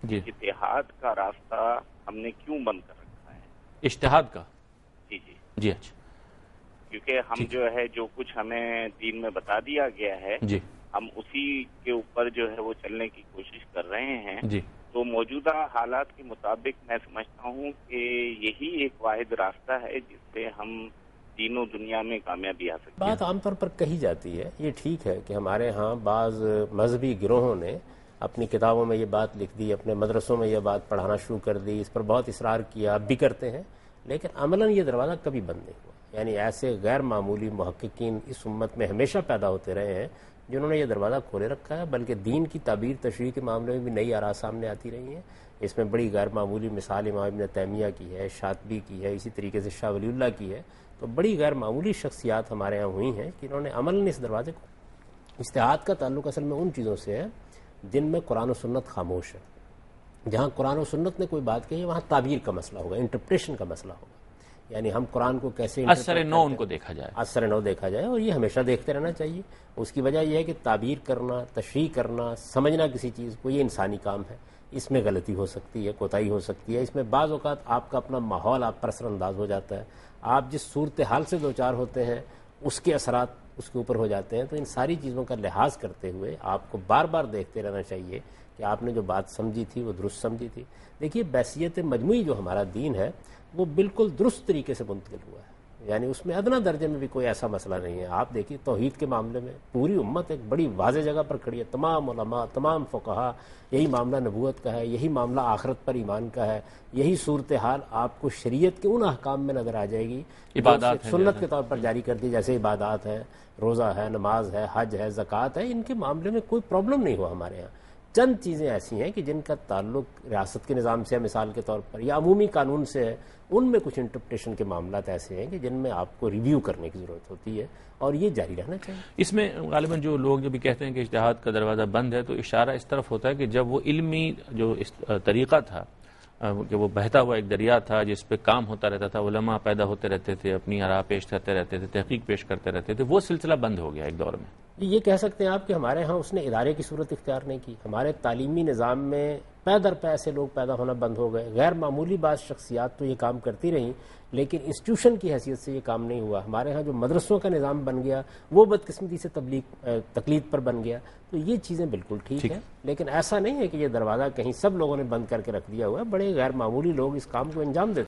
جی اجتہاد کا راستہ ہم نے کیوں بند کر رکھا ہے؟ اجتہاد کا؟ جی جی جی اچھا، کیونکہ ہم جو ہے جو کچھ ہمیں دین میں بتا دیا گیا ہے جی ہم اسی کے اوپر جو ہے وہ چلنے کی کوشش کر رہے ہیں. جی تو موجودہ حالات کے مطابق میں سمجھتا ہوں کہ یہی ایک واحد راستہ ہے جس سے ہم دین و دنیا میں کامیابی حاصل کریں. بات عام طور پر کہی جاتی ہے، یہ ٹھیک ہے کہ ہمارے ہاں بعض مذہبی گروہوں نے اپنی کتابوں میں یہ بات لکھ دی، اپنے مدرسوں میں یہ بات پڑھانا شروع کر دی، اس پر بہت اصرار کیا، اب بھی کرتے ہیں، لیکن عملاً یہ دروازہ کبھی بند نہیں ہوا. یعنی ایسے غیر معمولی محققین اس امت میں ہمیشہ پیدا ہوتے رہے ہیں جنہوں نے یہ دروازہ کھولے رکھا ہے، بلکہ دین کی تعبیر تشریح کے معاملے میں بھی نئی آراء سامنے آتی رہی ہیں. اس میں بڑی غیر معمولی مثال امام ابن تیمیہ کی ہے، شاطبی کی ہے، اسی طریقے سے شاہ ولی اللہ کی ہے. تو بڑی غیر معمولی شخصیات ہمارے ہاں ہوئی ہیں کہ انہوں نے عملاً اس دروازے کو. اجتہاد کا تعلق اصل میں ان چیزوں سے ہے جن میں قرآن و سنت خاموش ہے. جہاں قرآن و سنت نے کوئی بات کہی ہے وہاں تعبیر کا مسئلہ ہوگا، انٹرپریشن کا مسئلہ ہوگا. یعنی ہم قرآن کو کیسے اثر نو ان کو دیکھا جائے، اثر نو دیکھا جائے، اور یہ ہمیشہ دیکھتے رہنا چاہیے. اس کی وجہ یہ ہے کہ تعبیر کرنا، تشریح کرنا، سمجھنا کسی چیز کو، یہ انسانی کام ہے. اس میں غلطی ہو سکتی ہے، کوتاہی ہو سکتی ہے. اس میں بعض اوقات آپ کا اپنا ماحول آپ پر اثر انداز ہو جاتا ہے، آپ جس صورتحال سے دوچار ہوتے ہیں اس کے اثرات اس کے اوپر ہو جاتے ہیں. تو ان ساری چیزوں کا لحاظ کرتے ہوئے آپ کو بار بار دیکھتے رہنا چاہیے کہ آپ نے جو بات سمجھی تھی وہ درست سمجھی تھی. دیکھیے بحثیت مجموعی جو ہمارا دین ہے وہ بالکل درست طریقے سے منتقل ہوا ہے. یعنی اس میں ادنا درجے میں بھی کوئی ایسا مسئلہ نہیں ہے. آپ دیکھیے توحید کے معاملے میں پوری امت ایک بڑی واضح جگہ پر کھڑی ہے. تمام علماء، تمام فقہا، یہی معاملہ نبوت کا ہے، یہی معاملہ آخرت پر ایمان کا ہے. یہی صورتحال آپ کو شریعت کے ان احکام میں نظر آ جائے گی عبادات جو سنت کے طور پر جاری کر دی، جیسے عبادات ہے، روزہ ہے، نماز ہے، حج ہے، زکوٰۃ ہے. ان کے معاملے میں کوئی پرابلم نہیں ہوا ہمارے ہاں. چند چیزیں ایسی ہیں کہ جن کا تعلق ریاست کے نظام سے ہے مثال کے طور پر، یا عمومی قانون سے ہے. ان میں کچھ انٹرپریٹیشن کے معاملات ایسے ہیں کہ جن میں آپ کو ریویو کرنے کی ضرورت ہوتی ہے، اور یہ جاری رہنا چاہیے. اس میں غالباً جو لوگ جب بھی کہتے ہیں کہ اجتہاد کا دروازہ بند ہے تو اشارہ اس طرف ہوتا ہے کہ جب وہ علمی جو طریقہ تھا کہ وہ بہتا ہوا ایک دریا تھا جس پہ کام ہوتا رہتا تھا، علماء پیدا ہوتے رہتے تھے، اپنی آراء پیش کرتے رہتے تھے، تحقیق پیش کرتے رہتے تھے، وہ سلسلہ بند ہو گیا ایک دور میں. یہ کہہ سکتے ہیں آپ کہ ہمارے ہاں اس نے ادارے کی صورت اختیار نہیں کی. ہمارے تعلیمی نظام میں پے در پے ایسے لوگ پیدا ہونا بند ہو گئے. غیر معمولی بعض شخصیات تو یہ کام کرتی رہیں لیکن انسٹیٹیوشن کی حیثیت سے یہ کام نہیں ہوا. ہمارے ہاں جو مدرسوں کا نظام بن گیا وہ بدقسمتی سے تقلید پر بن گیا. تو یہ چیزیں بالکل ٹھیک ہیں، لیکن ایسا نہیں ہے کہ یہ دروازہ کہیں سب لوگوں نے بند کر کے رکھ دیا ہوا ہے. بڑے غیر معمولی لوگ اس کام کو انجام دیتے